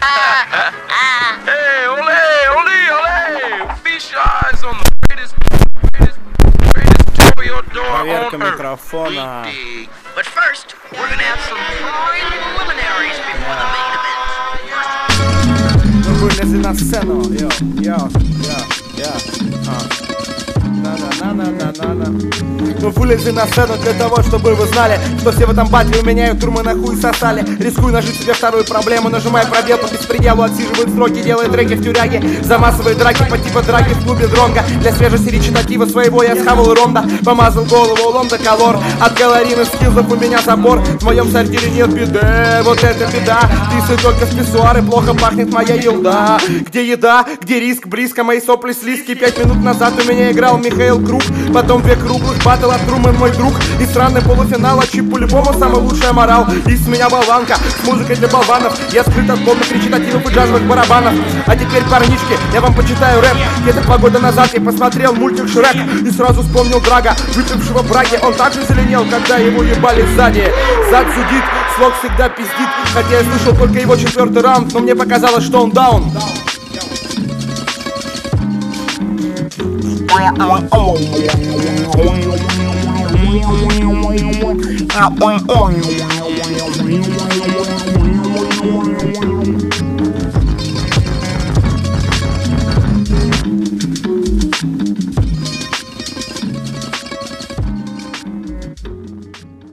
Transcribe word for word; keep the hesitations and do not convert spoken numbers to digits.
Hey, ole, ole, ole! Feast your eyes on the greatest, greatest, greatest toreador on Проверка earth. микрофона. We dig. But first, we're gonna have some preliminaries before the main event. Мы вылезли на сцену. Йо, йо, йо, йо. А. На-на-на-на-на-на. Мы вылезли на сцену для того, чтобы вы знали, что все в этом батле уменяют турмы на хуй сосали. Рискуй нажить себе вторую проблему, нажимая пробел по беспределу, отсиживает строки, делает треки в тюряге. За массовые драки по типа драки в клубе Дронга. Для свежести речитатива своего я схавал ронда. Помазал голову ломда колор. От калорийных скиллов у меня забор. В моем сортире нет беды, вот это беда. Писаю только с писсуары, плохо пахнет моя елда. Где еда, где риск, близко мои сопли слизкие. Пять минут назад у меня играл Михаил Круг. Потом две круглых, батл от Трумэн мой друг. И странный полуфинал, а чип по-любому самый лучший морал. И с меня болванка, с музыкой для болванов. Я скрыт от полных речитативов и джазовых барабанов. А теперь, парнички, я вам почитаю рэп. Где-то два года назад я посмотрел мультик Шрек и сразу вспомнил Драга, выпившего браги. Он так же зеленел, когда его ебали сзади. Зад зудит, слог всегда пиздит. Хотя я слышал только его четвертый раунд, но мне показалось, что он даун. Oh,